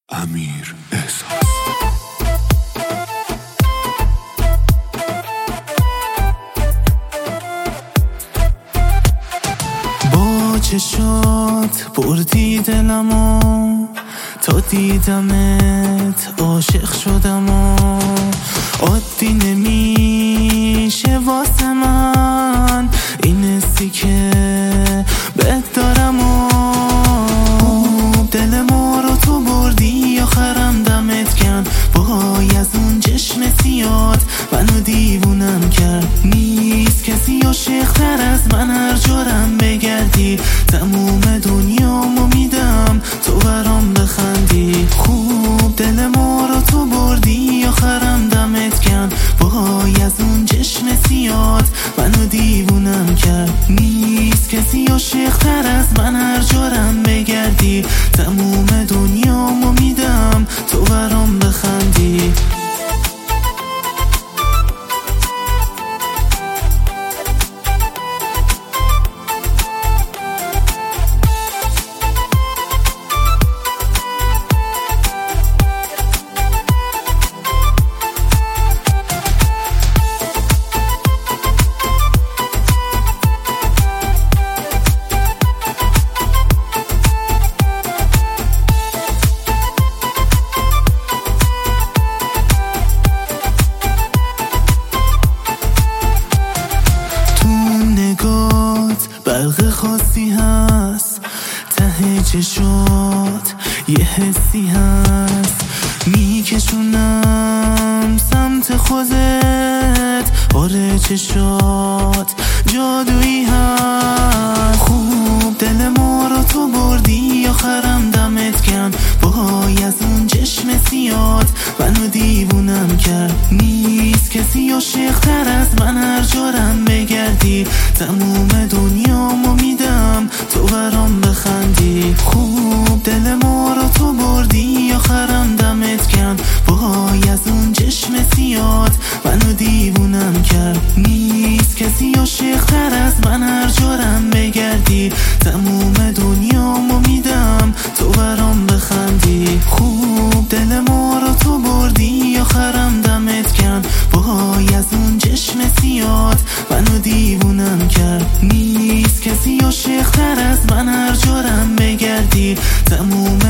امیر احساس. با چشات بردی دلمو، تا دیدمت عاشق شدم عادی نمیشه واسه من این حسی که بهت دارم دل ما رو تو بردی آخرم دمت کن وای از اون چشم سیاد منو دیوونم کرد نیست کسی عاشق تر از من هر جارم بگردی تموم دنیامو میدم تو برام بخندی خوب دل ما رو تو بردی آخرم دمت کن وای از اون چشم سیاد منو دیوونم کرد نیست کسی عاشق تر از من هر جارم بگردی تموم دنیامو میدم تو برام بخندی برق خاصی هست ته چشات یه حسی هست میکشونم سمت خودت آره چشات جادویی هست خوب دل ما رو تو بردی آخرم دمت کن وای از اون چشم سیاد منو دیوونم کرد نیست کسی عاشق تر از من هر جارم بگردی تموم دنیامو میدم تو برام بخندی خوب دل ما رو تو بردی آخرم دمت کن وای از اون چشم سیاد منو دیوونم کرد نیست کسی عاشق تر از من هر جارم بگردی تموم دنیامو میدم تو برام بخندی خوب دل ما رو تو بردی آخرم دمت کن وای از اون چشم سیاد منو دیوونم کرد نیست کسی عاشق تر از من هر جارم بگردی تموم